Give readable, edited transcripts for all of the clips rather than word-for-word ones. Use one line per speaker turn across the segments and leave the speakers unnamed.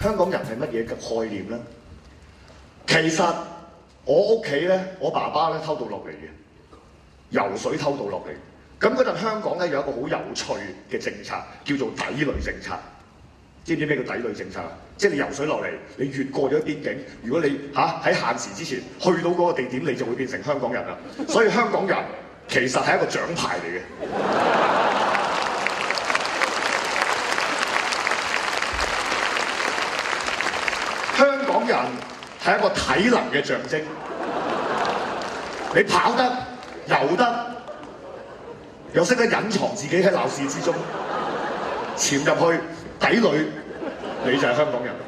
香港人係乜嘢嘅概念咧？其實我屋企咧，我爸爸咧偷渡落嚟嘅，游水偷渡落嚟。咁嗰陣香港咧有一個好有趣嘅政策，叫做抵壘政策。知唔知咩叫抵壘政策啊？即係你游水落嚟，你越過咗邊境，如果你喺限時之前去到嗰個地點，你就會變成香港人啦。所以香港人其實係一個獎牌嚟嘅。香港人係一個體能嘅象徵。你跑得、游得，又識得隱藏自己喺鬧市之中，潛入去抵壘，你就係香港人。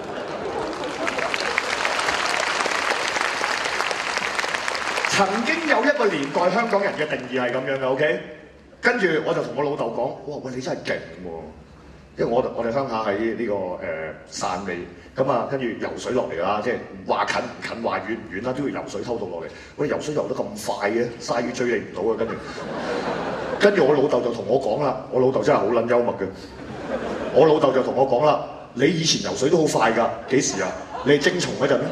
曾經有一個年代，香港人嘅定義係咁樣嘅 ，OK？ 跟住我就同我老豆講：哇，喂，你真係勁喎！因為我哋鄉下喺呢個汕尾，咁啊，跟住游水落嚟啦，即係話近唔近，話遠唔遠啦，都要游水偷渡落嚟。喂，游水游得咁快嘅，鯊魚追你唔到啊！跟住我老豆就同我講啦，我老豆真係好撚幽默嘅。我老豆就同我講啦：你以前游水都好快㗎，幾時啊？你係精蟲嗰陣咩？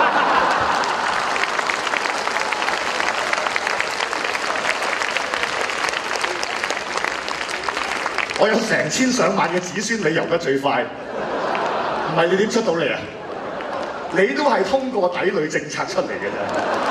我有成千上萬嘅子孫，你游得最快，唔係你點出到嚟啊？你都係通過抵壘政策出嚟嘅啫。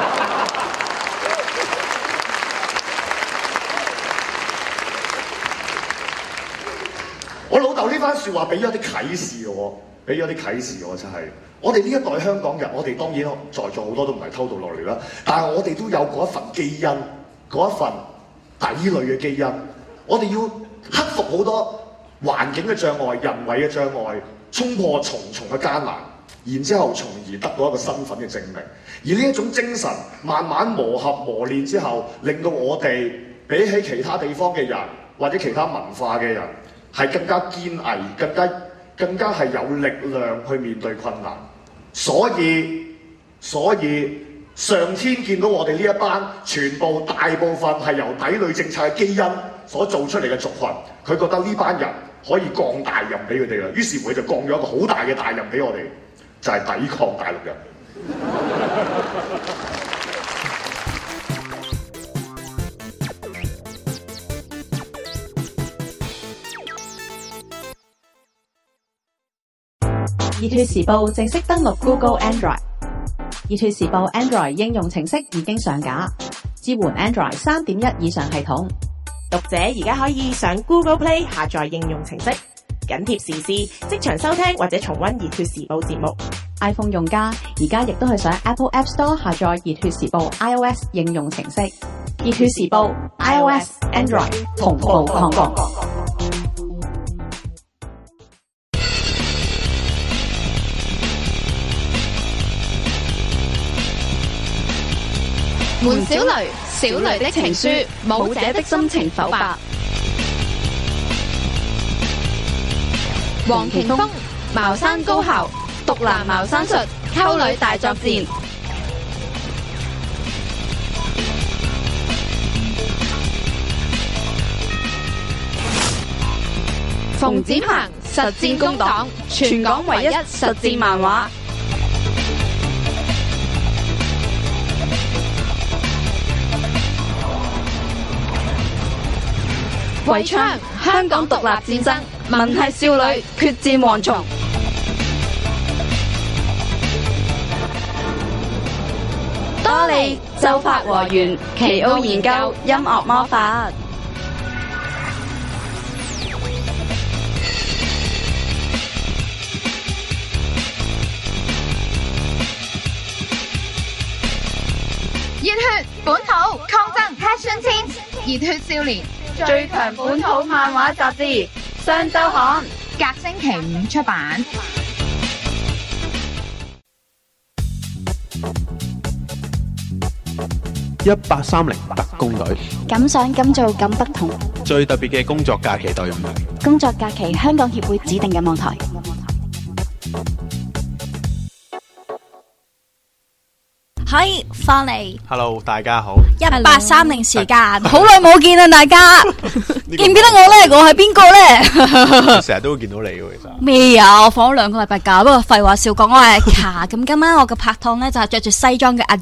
我老豆呢番説話俾咗啲啟示我，俾咗啲啟示我，真係我哋呢一代香港人，我哋當然在座好多都唔係偷渡落嚟啦，但係我哋都有嗰一份基因，嗰一份抵壘嘅基因，我哋要克服好多環境嘅障礙、人為嘅障礙，衝破重重嘅艱難，然之後從而得到一個身份嘅證明。而呢一種精神慢慢磨合磨練之後，令到我哋比起其他地方嘅人或者其他文化嘅人，係更加堅毅，更加係有力量去面對困難。所以上天見到我哋呢一班全部大部分係由抵壘政策嘅基因所做出嚟嘅族群，佢覺得呢班人可以降大任俾佢哋啦，於是乎佢就降咗一個好大嘅大任俾我哋，就係抵抗大陸人。
熱血時報正式登陸 Google Android。熱血時報 Android 應用程式已經上架，支援 Android 3.1 以上系統。
讀者而家可以上 Google Play 下載應用程式，緊貼時事，即場收聽或者重溫熱血時報節目。
iPhone 用家而家亦都係上 Apple App Store 下載熱血時報 iOS 應用程式。熱血時報 iOS Android 同步抗暴。
門小雷，小雷的情書，舞者的心情剖白。黃庭鋒，茅山高校，獨男茅山術，溝女大作戰。馮展鵬，實戰工黨，全港唯一實戰漫畫。圍槍，香港獨立戰爭，文系少女決戰蝗蟲。多利奏法和弦，奇奧研究音樂魔法。熱血本土抗爭 Passion Team， 熱血少年最強本土漫畫雜誌，雙週刊隔星期5出版。
1830特工隊，
敢想敢做敢不同。
最特別嘅工作假期隊伍，
工作假期香港協會指定嘅網台。 喺翻嚟
Hello， 大家好。
1830時間，好耐冇見啦，大家記唔記得我咧？我係邊個咧？
成日都會見到你嘅，其實
咩啊？我放咗2個禮拜假，不過廢話少講，我係卡。咁今晚我嘅拍檔咧就係着住西裝嘅阿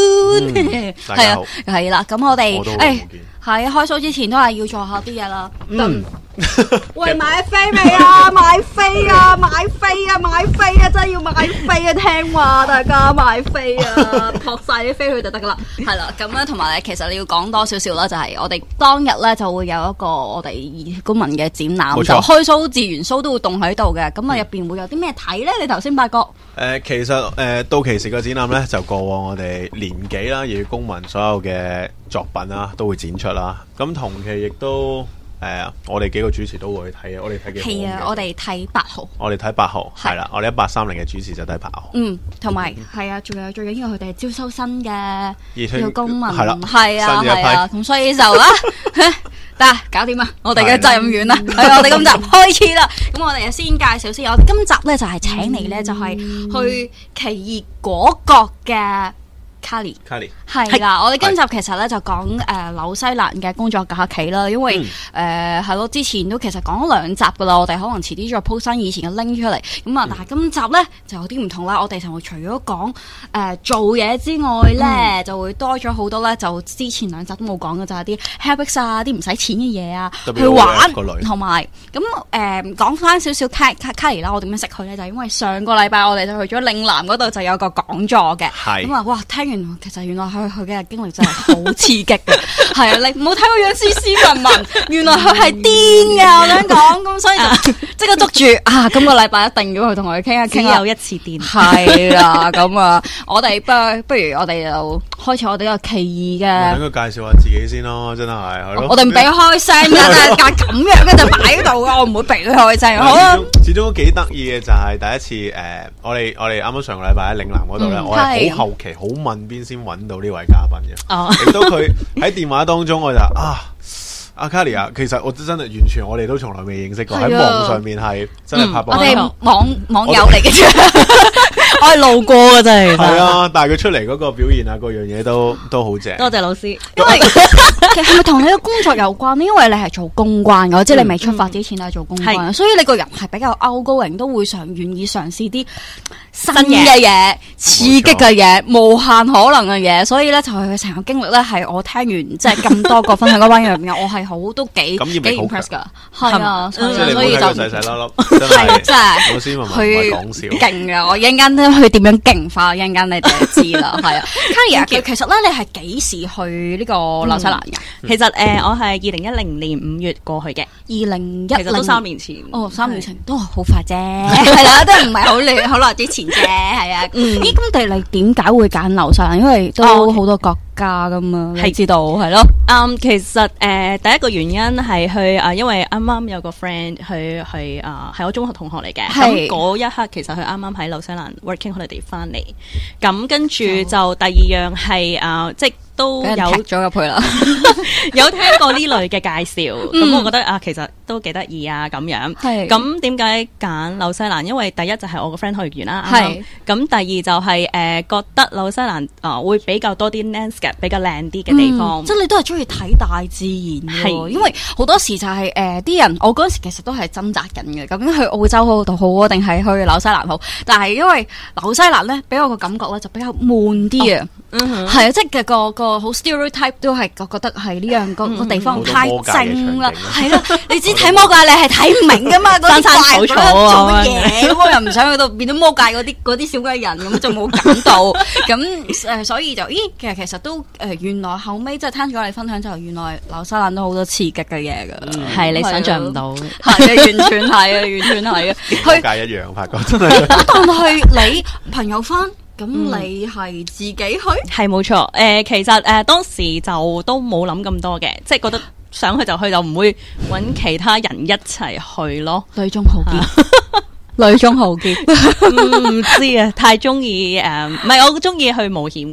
June，係啊，係啦。咁我哋喺開 show 之前都係要做下啲嘢啦。喂，買飛未啊？買飛啊！買飛啊！買飛啊！真係要買飛啊！聽話，大家買飛啊！撲晒啲飛去就得噶啦。係啦，咁咧同埋咧，其實你要講多少少啦，就係我哋當日咧就會有一個我哋熱血公民嘅展覽，就開 show、自完 show 都會動喺度嘅。咁啊入邊會有啲咩睇咧？你頭先發覺
其實到期時嘅展覽咧，就過往我哋年幾啦，熱血公民所有嘅作品啦，都會展出啦。咁同期亦都。我哋幾個主持都會睇嘅，我哋睇幾號？
係啊，我哋睇8號。
我哋睇8號，係啦，我哋1830嘅主持就睇8號。
同埋係啊，仲有最緊要佢哋係招收新嘅熱血公民，
係啦，
係啊，咁所以就啦，得搞掂啦，我哋嘅責任完啦，係我哋今集開始啦。咁我哋先介紹先，我哋今集咧就係請嚟咧，就係去奇異果國嘅。Carly 係啦，我哋今集其實咧就講紐西蘭嘅工作假期啦，因為係咯，之前都其實講咗2集噶啦，我哋可能遲啲再 post 翻以前嘅 link 出嚟，咁啊，但係今集咧就有啲唔同啦，我哋就會除咗講做嘢之外咧，就會多咗好多咧，就之前2集都冇講嘅就係啲 habits 啊，啲唔使錢嘅嘢啊，去玩，同埋咁講翻少少 Carly 啦，我點樣識佢咧？就係因為上個禮拜我哋就去咗嶺南嗰度就有個講座嘅，咁啊，哇，聽完其實原來佢嘅經歷真係好刺激嘅，係啊，你唔好睇佢樣斯斯文文，原來佢係癲嘅，我想講，咁所以就即刻捉住啊！今個禮拜一定要去同佢傾一傾，
只有一次癲，係
啦，咁啊，我哋不如我哋就開始我哋呢個奇異嘅，
等佢介紹下自己先咯，真係咯，
我哋唔俾佢開聲㗎，但係咁樣嘅就擺喺度㗎，我唔會俾佢開聲，好啊。
始終都幾得意嘅就係第一次我哋啱啱上個禮拜喺嶺南嗰度咧，我係好後期好問邊先揾到呢位嘉賓嘅，亦都佢喺電話當中我就阿 Carly 啊，其實我真係完全我哋都從來未認識過，喺網上面係真係拍波，
我哋網友嚟嘅啫，我係路過嘅啫，
係啊，但係佢出嚟嗰個表現啊，各樣嘢都好正。
多謝老師，因為其實係咪同你嘅工作有關呢？因為你係做公關嘅，即係你未出發之前都係做公關，所以你個人係比較 outgoing，都會願意嘗試啲新嘅嘢、刺激嘅嘢、無限可能嘅嘢，所以咧就係佢成個經歷咧係我聽完即係咁多個分享嗰班人入邊，我係好都幾 impress 噶，係啊，所以就
細細粒粒，真係老師佢講笑，
勁噶，我一陣間去點樣勁化，一陣間你哋就知啦，係啊。Carly 其實咧你係幾時去呢個紐西蘭嘅？
其實我係2010年5月過去嘅，2010其實都3年前，
哦，3年前都好快啫，係啦，都唔係好耐之前啫，係啊。咦，咁你點解會揀紐西蘭？因為都好多國家噶嘛，你知道係咯。
其實第一個原因係去因為啱啱有個 friend 佢係係我中學同學嚟嘅，咁嗰一刻其實佢啱啱喺紐西蘭 working holiday 翻嚟，咁跟住就第2樣係即都有
咗入去啦，
有聽過呢類嘅介紹，咁我覺得其實都幾得意啊咁樣。咁點解揀紐西蘭？因為第一就係我個 friend 去完啦，咁第二就係覺得紐西蘭會比較多啲 landscape 比較靚啲嘅地方。
即係你都係中意睇大自然嘅，因為好多時就係啲人，我嗰陣時其實都係掙扎緊嘅，究竟去澳洲嗰度好啊，定係去紐西蘭好？但係因為紐西蘭咧，俾我個感覺咧就比較悶啲啊，係啊，即係個好 stereotype 都係覺得係呢樣個地方太靜啦，係咯，你知睇魔界你係睇唔明噶嘛，嗰啲怪做乜嘢，咁我又唔想去到變到魔界嗰啲小鬼人咁，就冇感到，咁所以就其實都原來後尾即係聽咗你分享就原來紐西蘭都好多刺激嘅嘢噶，
係你想象唔到，
係完全係啊，完全係啊，
魔界一樣發覺真係，
但係你朋友翻。咁你係自己去？
係冇錯，其實當時就都冇諗咁多嘅，即係覺得想去就去，就唔會揾其他人一齊去咯。
女中豪傑，女中豪傑，
唔知啊，太中意唔係我中意去冒險嘅。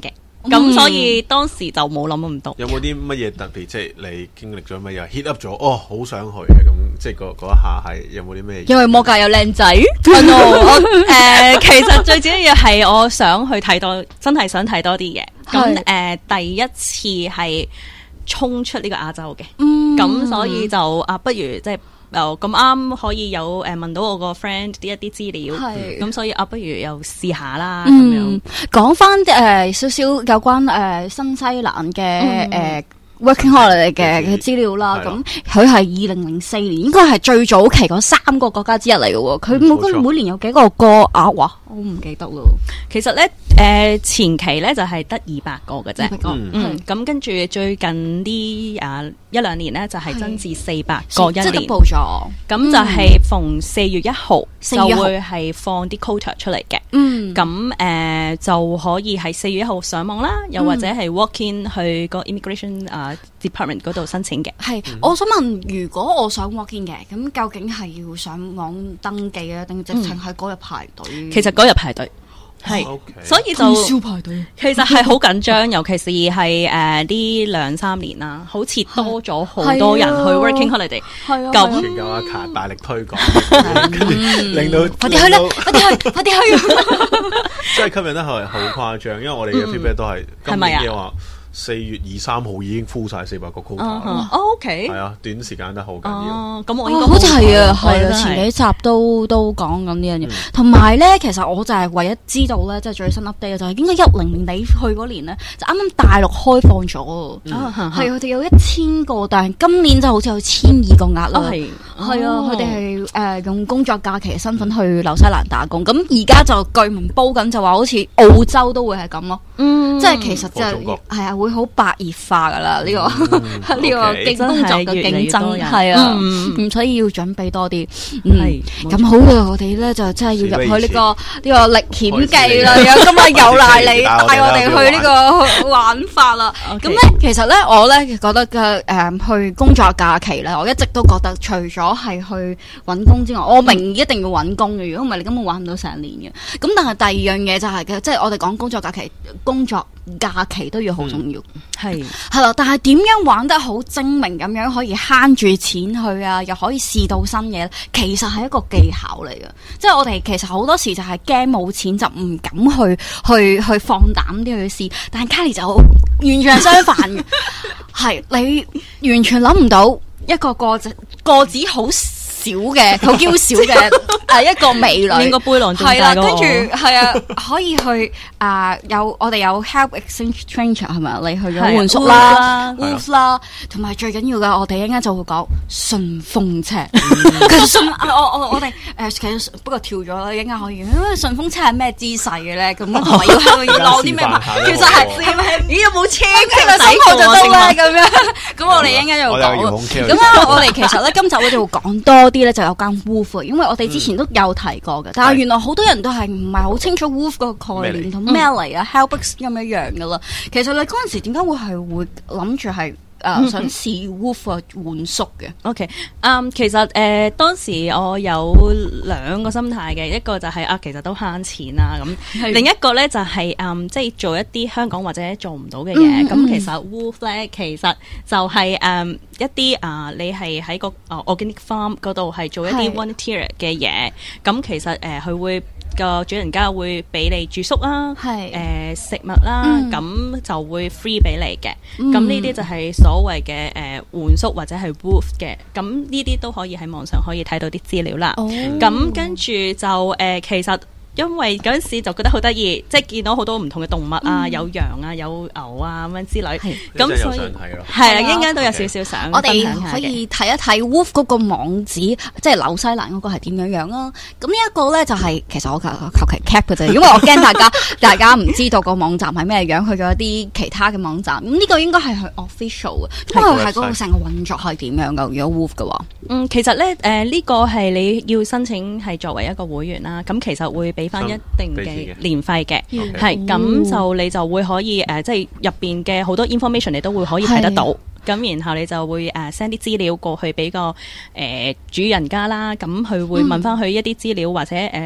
咁所以當時就冇諗咁多。
有冇啲乜嘢特別？即係你經歷咗乜嘢 hit up 咗？哦，好想去嘅咁，即係嗰一下係有冇啲咩？
因為魔界有靚仔。
其實最主要係我想去睇多，真係想睇多啲嘅。咁第一次係衝出呢個亞洲嘅，咁所以就不如即係。又咁啱可以有問到我個 friend 一啲資料，咁所以不如又試下啦咁樣。
講翻少少有關新西蘭嘅Working Holiday 嘅資料啦，咁佢係2004年，應該係最早期嗰3個國家之一嚟嘅喎。佢每年有幾個啊？哇，我唔記得咯。
其實咧，前期咧就係得200個嘅啫。咁跟住最近呢1-2年咧就係增至400個一年。
即係報咗。
咁就係逢4月1號就會係放啲 quota 出嚟嘅。咁就可以係4月1號上網啦，又或者係 walk in 去個 immigration department 嗰度申請嘅。
係，我想問，如果我想 walk in 嘅，咁究竟係要上網登記啊，定直情喺嗰日排隊？
其實嗰日排隊。係，所以就
少排隊。
其實係好緊張，尤其是係呢2-3年啦，好似多咗好多人去 working holiday。
係啊，
咁
全球阿卡大力推廣，跟住令到
快啲去啦！快啲去！
真係吸引得係好誇張，因為我哋嘅 feedback 都係今年嘅話。4月2、3號已經 full 晒400個 quota。
OK。
係啊，短時間得好緊要。
咁我應該
好似係啊，係啊，前幾集都講緊呢樣嘢。同埋咧，其實我就係唯一知道咧，即係最新 update 就係應該10年你去嗰年咧，就啱啱大陸開放咗。係佢哋有1000個，但係今年就好似有1200個額啦。係啊，佢哋係用工作假期嘅身份去紐西蘭打工。咁而家就據聞煲緊，就話好似澳洲都會係咁咯。即係其實就係啊。會好白熱化噶啦，呢個呢個競工作嘅競爭係啊，所以要準備多啲。咁好嘅，我哋咧就真係要入去呢個歷險記啦。今日又賴你帶我哋去呢個玩法啦。咁咧，其實咧我咧覺得嘅去工作假期咧，我一直都覺得除咗係去揾工之外，我明一定要揾工嘅。如果唔係，你根本玩唔到成年嘅。咁但係第二樣嘢就係嘅，即係我哋講工作假期都要好重要。係啦，但係點樣玩得好精明咁樣可以慳住錢去啊，又可以試到新嘢，其實係一個技巧嚟嘅。即係我哋其實好多時就係驚冇錢就唔敢去放膽啲去試，但係 Kylie 就完全係相反嘅。係你完全諗唔到一個個子好少嘅，好嬌小嘅一個美女，
連個背囊仲大過我。係啦，跟住係啊，可以去我哋有 help exchange stranger 係咪？你去咗換宿啦 ，Wolf 啦，同埋最緊要嘅，我哋一陣間就會講順風車。其實我哋其實不過跳咗啦，一陣間可以。因為順風車係咩姿勢嘅咧？咁同埋要攞啲咩？其實係咦有冇車？其實手抱就得啦咁樣。咁我哋一陣間又講。咁我哋其實咧今集我哋會講多啲咧，就有間 Wolf， 因為我哋之前都有提過嘅，但係原來好多人都係唔係好清楚 Wolf 個概念同咩嚟啊 ，Helpix 咁樣樣噶啦。其實你嗰陣時點解會諗住係想試 Wolf 換宿嘅 ？OK，其實當時我有2個心態嘅，一個就係其實都慳錢啦咁，另一個咧就係即係做一啲香港或者做唔到嘅嘢。咁其實 Wolf 咧其實就係一啲你係喺個organic farm 嗰度係做一啲 volunteer 嘅嘢。咁其實佢會個主人家會俾你住宿啦，食物啦，咁就會 free 俾你嘅。咁呢啲就係所謂嘅換宿或者係 Wolf 嘅。咁呢啲都可以喺網上可以睇到啲資料啦。咁跟住就其實。因為嗰陣時就覺得好得意，即係見到好多唔同嘅動物啊，有羊啊，有牛啊咁樣之類。咁所以係啦，應該都有少少想。
我哋可以睇一睇 Wolf 嗰個網址，即係紐西蘭嗰個係點樣樣啦。咁呢一個咧就係其實我求其 cap 嘅啫，因為我驚大家唔知道個網站係咩樣，去咗一啲其他嘅網站。咁呢個應該係佢 official 嘅。咁佢係嗰個成個運作係點樣噶？如果 Wolf 嘅話，
其實咧呢個係你要申請係作為一個會員啦。咁其實會俾翻一定嘅年費嘅，係咁就你就會可以即係入邊嘅好多 information 你都會可以睇得到，咁然後你就會send 啲資料過去俾個主人家啦，咁佢會問翻佢一啲資料或者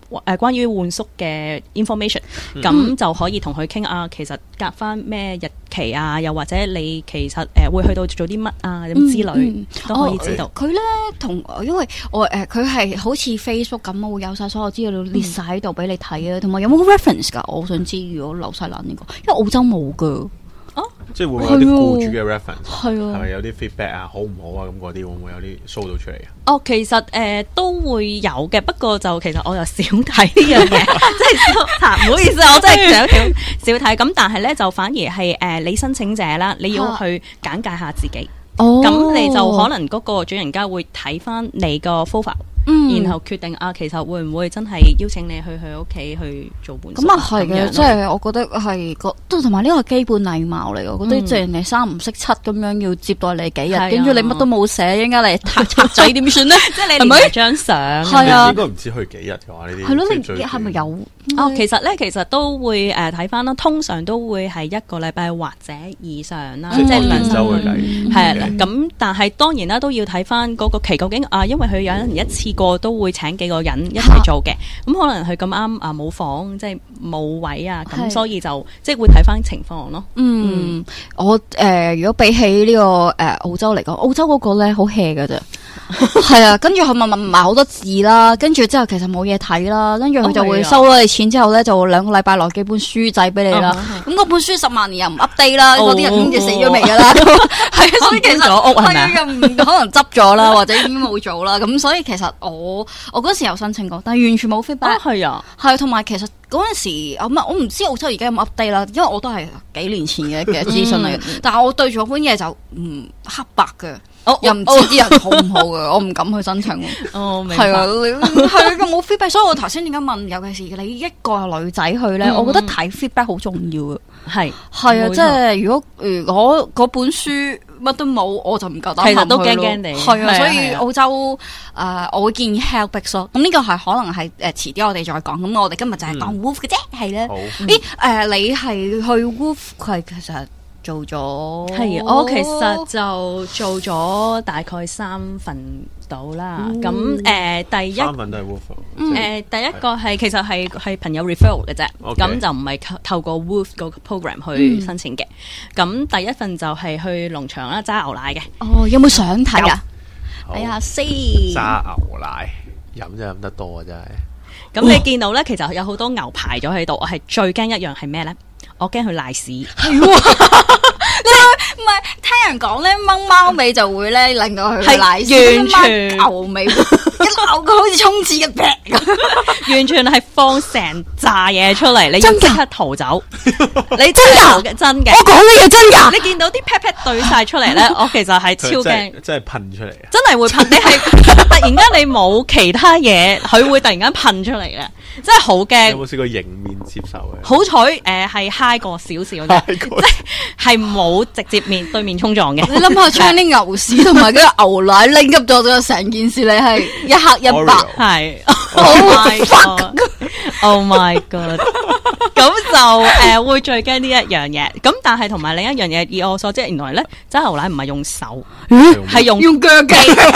關於換宿嘅 information， 咁就可以同佢傾啊，其實夾翻咩日期啊，又或者你其實會去到做啲乜啊咁之類都可以知道。
佢咧因為我佢係好似 Facebook 咁，會有晒所有資料列晒喺度俾你睇啊，同埋有冇 reference 㗎？我想知如果紐西蘭呢個，因為澳洲冇㗎。
即係會唔會有啲僱主嘅 reference？
係啊，
係咪有啲 feedback 啊？好唔好啊？咁嗰啲會唔會有啲 show 到出嚟啊？
哦，其實都會有嘅，不過就其實我又少睇呢樣嘢，即係唔好意思，我真係少睇。咁但係咧就反而係你申請者啦，你要去簡介下自己。咁你就可能嗰個主人家會睇翻你個 profile。然後決定啊，其實會唔會真係邀請你去佢屋企去做伴宿？
咁啊係嘅，即係我覺得係都同埋呢個係基本禮貌嚟。我覺得即係人哋三唔識七咁樣要接待你幾日，跟住你乜都冇寫，應該你賊仔點算咧？
即係你連張相
係啊，
應該唔知去幾日嘅話呢啲
係咯，你係咪有？
其實都會睇翻啦，通常都會係1個禮拜或者以上啦，
即係
2周
去計。
係啦，咁但係當然啦，都要睇翻嗰個期究竟因為佢有人一次過都會請幾個人一齊做嘅，咁可能佢咁啱冇房，即係冇位啊，咁所以就即係會睇翻情況咯。
我如果比起呢個澳洲嚟講，澳洲嗰個咧好 hea 㗎啫。係啊，跟住佢問埋好多字啦，跟住之後其實冇嘢睇啦，跟住佢就會收咗你錢之後咧，就2個禮拜攞幾本書仔俾你啦。咁嗰本書10萬年又唔 update 啦，嗰啲人已經死咗未噶啦。係啊，所以其實係又唔可能執咗啦，或者已經冇做啦。咁所以其實我嗰時有申請過，但係完全冇 feedback。
係啊，
係同埋其實嗰陣時我唔知澳洲而家有冇 update 啦，因為我都係幾年前嘅資訊嚟嘅。但係我對住嗰本嘢就黑白嘅。又唔知啲人好唔好嘅，我唔敢去申請。
明白。
係啊，係冇 feedback，所以我頭先點解問？尤其是你一個女仔去咧，我覺得睇 feedback 好重要嘅。係啊，即係如果嗰本書乜都冇，我就唔夠膽。其
實都驚驚地。
係啊，所以澳洲我會建議 Helpix 咯。咁呢個係可能係遲啲我哋再講。咁我哋今日就係講 Wolf 嘅啫，係啦。你係去 Wolf 佢其實做咗
係，我其實就做咗大概3份到啦。咁第一3
份都係 Wolf。
第一個係其實係朋友 referral 嘅啫，咁就唔係透過 Wolf 個 program 去申請嘅。咁第一份就係去農場啦，揸牛奶嘅。
有冇相睇啊？睇下先。
揸牛奶飲就飲得多啊，真係。
咁你見到咧，其實有好多牛排咗喺度。我係最驚一樣係咩咧？我驚佢賴屎。
係喎。唔係聽人講咧，掹貓尾就會咧令到佢賴屎，
完全
牛尾一咬佢好似衝刺嘅劈咁，
完全係放成炸嘢出嚟，你要即刻逃走。你
真㗎？
真嘅，
我講嘅嘢真㗎。
你見到啲 pat pat 對晒出嚟咧，我其實係超驚，
真係噴出嚟，
真係會噴。你係突然間你冇其他嘢，佢會突然間噴出嚟嘅，真係好驚。
有冇試過迎面接受嘅？
好彩係 high 過少少啫，即係冇直接對面衝撞嘅。
你諗下將啲牛屎同埋嗰個牛奶拎入咗成件事，你係一黑一白，
係。Oh my god！ 咁就會最驚呢一樣嘢。咁但係同埋另一樣嘢，以我所知，原來咧揸牛奶唔係用手，係用
腳機。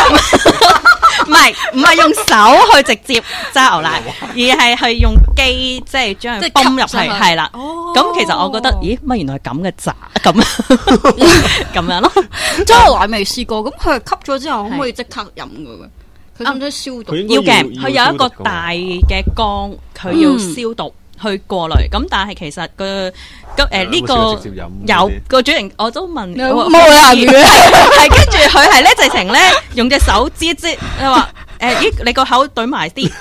唔係用手去直接揸牛奶，而係用機，即係將佢泵入去，係啦。咁其實我覺得，咦，乜原來係咁嘅咋？咁樣咯。
揸牛奶未試過，咁佢吸咗之後，可唔可以即刻飲噶？佢使唔使消毒？
要嘅，佢有一個大嘅缸，佢要消毒去過濾。咁但係其實呢個有個主人，我都問
冇人嘅，
係跟住佢係咧直情咧用隻手擠一擠，佢話咦你個口懟埋啲，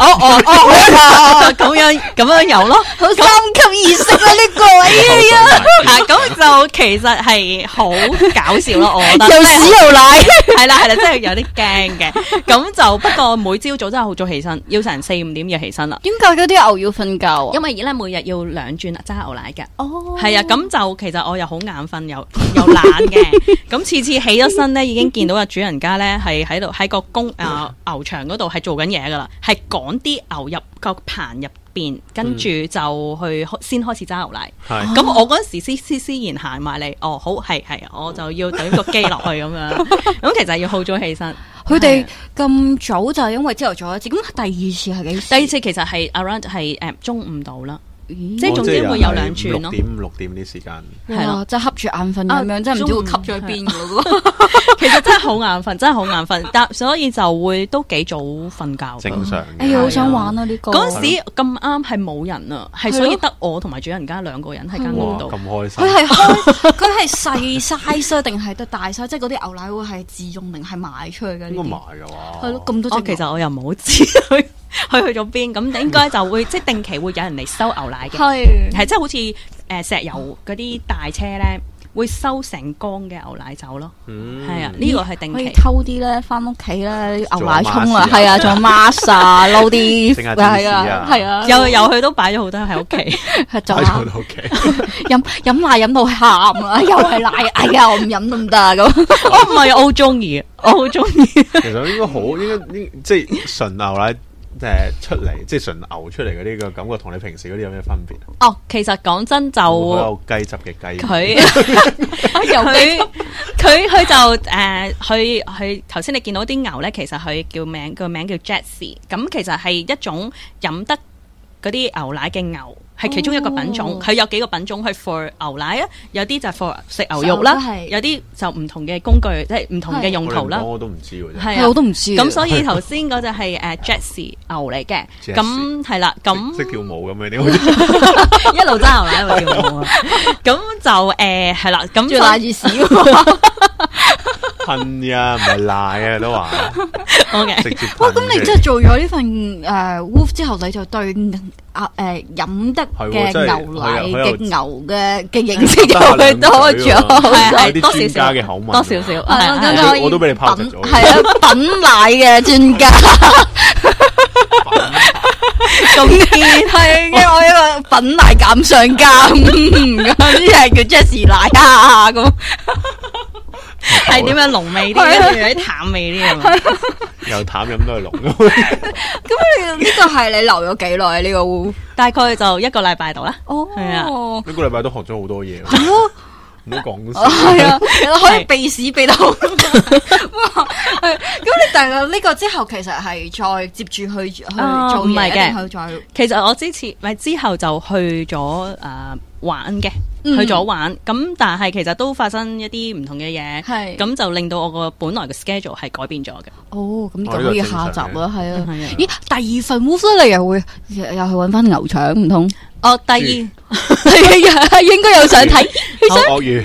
咁樣有咯，
好三級儀式啊呢個啊，
咁就其實係好搞笑咯，我覺得
又屎又奶，
係啦，真係有啲驚嘅。咁就不過每朝早真係好早起身，要成4-5點要起身啦。
點解嗰啲牛要瞓覺啊？
因為而家每日要2轉揸牛奶嘅。係啊，咁就其實我又好眼瞓又懶嘅，咁次次起咗身咧，已經見到個主人家咧係喺度喺個牛場嗰度係做緊嘢噶啦，係趕啲牛入個棚入邊，跟住就去先開始揸牛奶。咁我嗰陣時斯然行埋嚟，好係，我就要懟個機落去咁樣。咁其實要好早起身。
佢哋咁早就係因為朝頭早一次，咁第二次係幾時？
第二次其實係 around 係中午到啦。即係總之會有2轉咯
，6點啲時間，
係咯，即係瞌住眼瞓咁樣，真係唔知會吸咗去邊嘅咯。
其實真係好眼瞓，真係好眼瞓，但所以就會都幾早瞓覺。
正常。
哎呀，好想玩啊呢個！
嗰陣時咁啱係冇人啊，係所以得我同埋主人家2個人喺間屋度。
咁開心！
佢係細 size 定係得大 size？即係嗰啲牛奶會係自用定係賣出去嘅？
應該賣嘅話。
係咯，咁多隻。
其實我又唔好知佢去咗邊，咁應該就會即係定期會有人嚟收牛奶嘅，係即係好似石油嗰啲大車咧，會收成缸嘅牛奶走咯。係啊，呢個係定期。可以
偷啲咧，翻屋企咧牛奶沖啊，係啊，做 mask 啊，撈啲係啊，係啊，
有佢都擺咗好多喺屋企，
擺咗好多屋企。
飲奶飲到喊啊，又係奶，哎呀，我唔飲得唔得咁。
我唔係，我好中意，我好中意。
其實應該好，應該即係純牛奶。出嚟即係純牛出嚟嗰啲個感覺，同你平時嗰啲有咩分別？
哦，其實講真就
好有雞汁嘅雞。
佢就佢頭先你見到啲牛咧，其實佢個名叫 Jessie， 咁其實係一種飲得嗰啲牛奶嘅牛。係其中一個品種，佢有幾個品種係 for 牛奶啊，有啲就 for 食牛肉啦，有啲就唔同嘅工具，即係唔同嘅用途啦。
我都唔知喎，
係啊，
我都唔知。
咁所以頭先嗰隻係Jessie 牛嚟嘅，咁係啦，咁
識跳舞咁樣啲，
一路揸牛奶一路跳舞啊！咁就係啦，咁
仲賴住屎。
噴呀，唔係賴啊，都話。
OK。
哇！咁你真係做咗呢份Wolf 之後，你就對飲得嘅牛奶嘅牛嘅認識就會多咗，
係多少少嘅口吻，
多少少。
我都俾你拋實咗。
係啊，品奶嘅專家。咁堅係嘅，我一個品奶鑑賞家，呢係叫 Jessie 奶啊咁。係點樣濃味啲，跟住有啲淡味啲啊！
又淡飲都係濃。
咁呢個係你留咗幾耐？呢個
大概就1個禮拜度啦。
哦，係啊
，1個禮拜都學咗好多嘢。
係咯，
唔好講笑。
係啊，可以避屎避到。哇！咁你但係呢個之後，其實係再接住去做嘢嘅。
其實我之後就去咗玩嘅，去咗玩。咁但係其實都發生一啲唔同嘅嘢，咁就令到我個本來嘅 schedule 係改變咗嘅。
哦，咁可以下集啦，係啊。咦，第二份 Wolf 你又會又去搵翻牛腸唔通？
哦，第二
應該有想睇
鱷魚。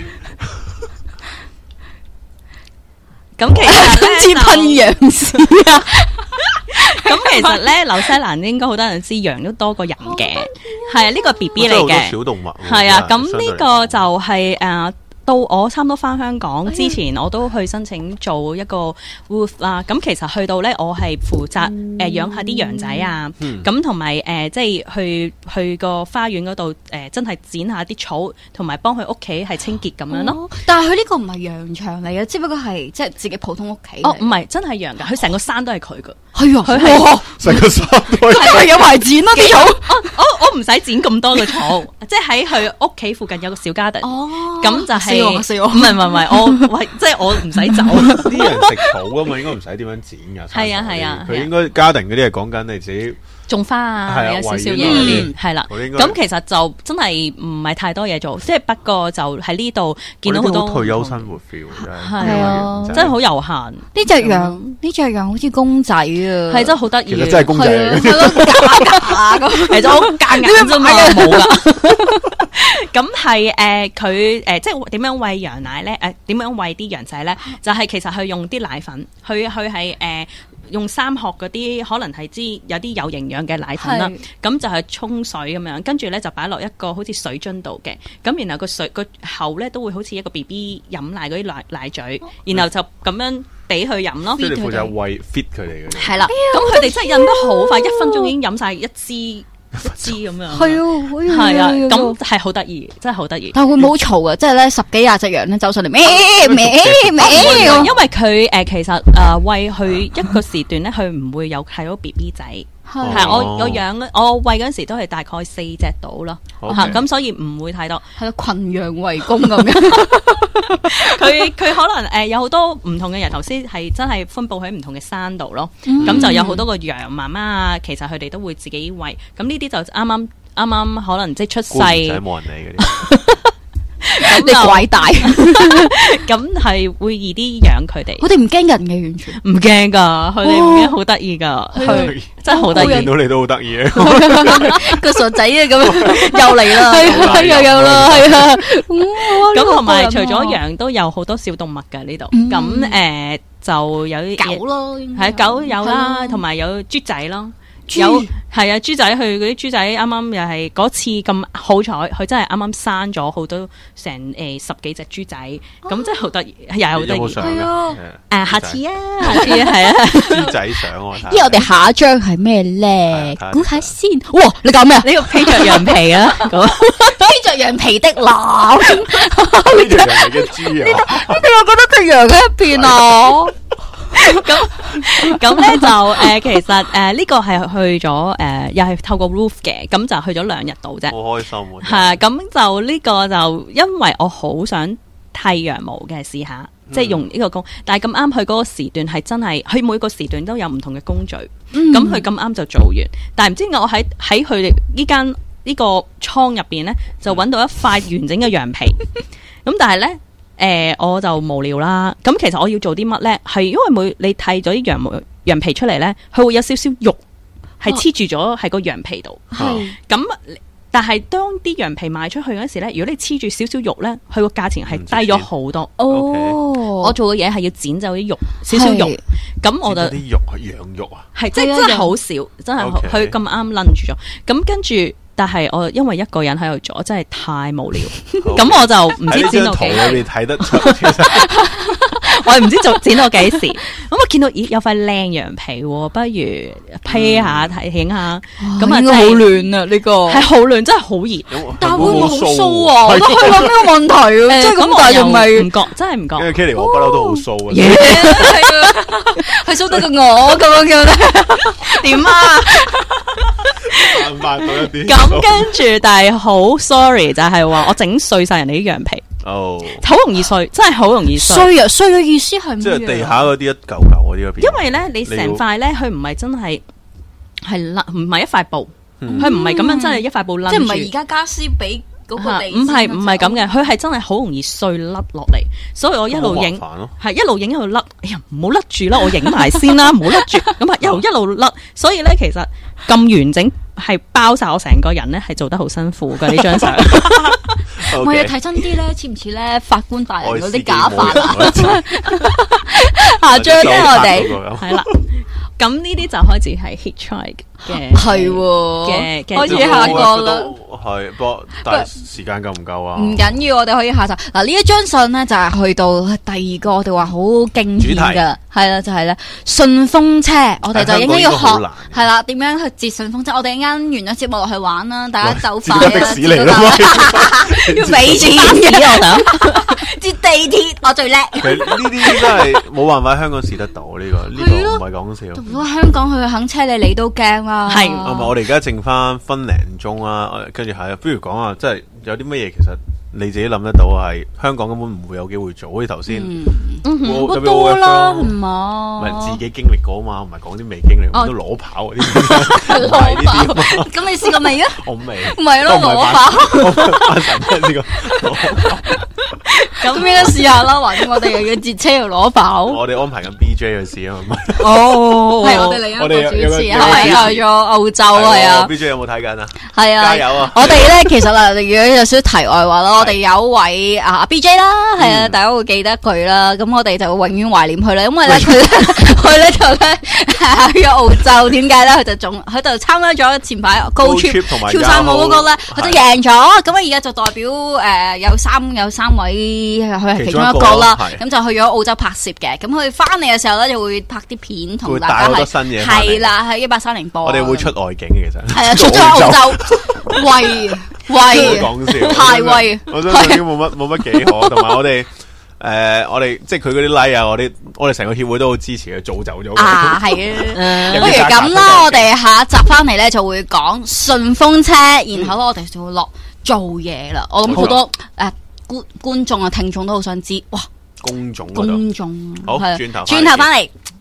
咁其實
今次噴羊屎啊！
咁其實咧，紐西蘭應該好多人知羊都多過人嘅，係啊，呢個 BB 嚟嘅
小動物，
係啊，咁呢個就係到我差唔多翻香港之前，我都去申請做一個 Wolf 啦。咁其實去到咧，我係負責養下啲羊仔啊，咁同埋即係去個花園嗰度真係剪下啲草，同埋幫佢屋企係清潔咁樣咯。
但係佢呢個唔係羊場嚟嘅，只不過係即係自己普通屋企。
哦，唔係真係羊㗎，佢成個山都係佢㗎。
係啊，
佢係
成個山都
係有埋剪咯啲草。
我唔使剪咁多嘅草，即係喺佢屋企附近有個小家庭。哦，咁就係。唔係，我即係我唔使走。
啲人食草噶嘛，應該唔使點樣剪噶。
係啊，
佢應該家庭嗰啲係講緊你自己
種花啊，有少少嘢，係啦。咁其實就真係唔係太多嘢做，即係不過就喺呢度見到好多
退休生活 feel。
係啊，真係好悠閒。
呢隻羊好似公仔啊，
係真係好得意。
其實真係公仔嚟嘅，
假咁，
其實我夾硬啫嘛，冇噶。咁係佢即係點樣餵羊奶咧？點樣餵啲羊仔咧？就係其實佢用啲奶粉，佢係用三殼嗰啲，可能係有啲有營養嘅奶粉啦。咁就係沖水咁樣，跟住咧就擺落一個好似水樽度嘅。咁然後個口咧都會好似一個 BB 飲奶嗰啲奶嘴，然後就咁樣俾佢飲咯。
即係負責餵 fit 佢哋嘅。
係啦，咁佢哋真係飲得好快，1分鐘已經飲晒一支咁樣。係啊，咁係好得意，真係好得意。
但係會唔會好嘈啊？即係咧10幾20隻羊咧走上嚟咩？
因為佢其實餵佢一個時段咧，佢唔會有睇到 BB 仔。 係我養我餵嗰陣時都係大概4隻到咯，咁所以唔會太多。
係群羊圍攻咁樣。
佢可能有好多唔同嘅人頭先係真係分佈喺唔同嘅山度咯，咁就有好多個羊媽媽啊，其實佢哋都會自己餵，咁呢啲就啱啱可能即係出世，
冇人理嗰啲。
你鬼大，
咁係會易啲養佢哋。
佢哋唔驚人嘅，完全
唔驚噶，佢哋唔驚，好得意噶，佢真係好得意。
見到你都好得意啊！
個傻仔啊，咁又嚟啦，又有啦，係啊。
咁同埋除咗羊，都有好多小動物噶呢度。咁就有啲
狗咯，
係狗有啦，同埋有豬仔咯。有係啊，豬仔佢嗰啲豬仔啱啱又係嗰次咁好彩，佢真係啱啱生咗好多成10幾隻豬仔，咁真係好得意，又係好得意。
係
啊，下次係啊，
豬仔相我睇。
因為我哋下一張係咩咧？估下先。哇！你講咩啊？
呢個披着羊皮啊，
披着羊皮的狼，
披着羊皮嘅豬啊！
你又覺得隻羊喺一邊啊？
咁咧就其實呢個係去咗又係透過 roof 嘅，咁就去咗2日度啫。
好開心喎！
係咁就呢個就因為我好想剃羊毛嘅試下，即係用呢個工，但係咁啱佢嗰個時段係真係，佢每個時段都有唔同嘅工序，咁佢咁啱就做完，但係唔知點解我喺佢哋呢間呢個倉入邊咧，就揾到一塊完整嘅羊皮，咁但係咧。我就無聊啦。咁其實我要做啲乜咧？係因為你剃咗啲羊皮出嚟咧，佢會有少少肉係黐住咗喺個羊皮度。咁但係當啲羊皮賣出去嗰時咧，如果你黐住少少肉咧，佢個價錢係低咗好多。我做嘅嘢係要剪走啲肉，少少肉。咁我就
啲肉係羊肉啊，
係真係好少，真係佢咁啱攆住咗。咁跟住。但係我因為一個人喺度做，真係太無聊，咁我就唔知剪到幾時。喺呢張圖裏邊睇得出，我唔知剪到幾時。咁我見到咦有塊靚羊皮，不如披下睇影下。咁啊真係好亂啊！呢個係好亂，真係好熱。
但係會唔會好騷啊？我係諗呢個問題啊！即係咁大又咪
唔覺，真係唔覺。
因為 Kelly 我不嬲都好騷嘅，
係騷得過我咁樣嘅點啊？
咁跟住，但係好 sorry， 就係話我整碎晒人哋啲羊皮，好容易碎，真係好容易碎
啊！碎嘅意思係咩？
即係地下嗰啲一嚿嚿嗰啲。
因為咧，你成塊咧，佢唔係真係唔係一塊布，佢唔係咁樣真係一塊布冧住，
即係唔係而家家私俾嗰個地，
唔係咁嘅，佢係真係好容易碎甩落嚟，所以我一路影係一路影一路甩，哎呀唔好甩住啦，我影埋先啦，唔好甩住，咁啊一路甩，所以咧其實咁完整。係包晒我成個人咧，係做得好辛苦噶呢張相。
我要睇真啲咧，似唔似咧法官大人嗰啲假髮啊？下張咧我哋係啦，咁呢啲就開始係 hitchhike 嘅，係嘅開始下個啦。
係，不過但係時間夠唔夠啊？
唔緊要，我哋可以下集。嗱呢一張相咧就係去到第二個，我哋話好經典噶，係啦就係咧順風車，我哋就應該要學係啦，點樣去截順風車？我哋一陣完咗節目落去玩啦，大家走快啦，
的士嚟啦，
要俾錢嘅我想截地鐵，我最叻。
其實呢啲真係冇辦法喺香港試得到呢個唔係講笑。
如果香港佢肯車你都驚啦。
係，
我哋而家剩翻分零鐘啦，跟住係，不如講下，即係有啲乜嘢其實你自己諗得到係香港根本唔會有機會做，好似頭先
多啦，唔
係自己經歷過嘛，唔係講啲未經歷，都裸跑嗰啲，
裸跑。咁你試過未啊？
我未，
唔係咯，裸跑。咁應該試下啦，或者我哋又要截車又裸跑。
我哋安排緊 BJ 去試啊嘛。
哦，係我哋另一個主持，係去咗澳洲係啊。
BJ 有冇睇緊啊？
係啊，
加油啊！
我哋咧其實啊，如果有少少題外話啦，我哋有一位阿 BJ 啦，係啊，大家會記得佢啦。咁我哋就永遠懷念佢啦，因為咧佢咧就咧去咗澳洲，點解咧？佢就參加咗前排高 trip 跳傘舞嗰個咧，佢就贏咗。咁啊而家就代表有三位。佢係其中一個啦，咁就去咗澳洲拍攝嘅。咁佢翻嚟嘅時候咧，就會拍啲片同大家係啦，喺130播。
我哋會出外景嘅，其實係
啊，出咗澳洲，威，
講笑，
太威。
我相信已經冇乜幾可，同埋我哋我哋即係佢嗰啲 like 啊，我哋成個協會都好支持佢，造就咗
啊，係啊，不如咁啦，我哋下一集翻嚟咧就會講順風車，然後我哋就會落做嘢啦。我諗好多觀眾啊、聽眾都好想知，哇！
公眾
好，
轉頭
翻嚟。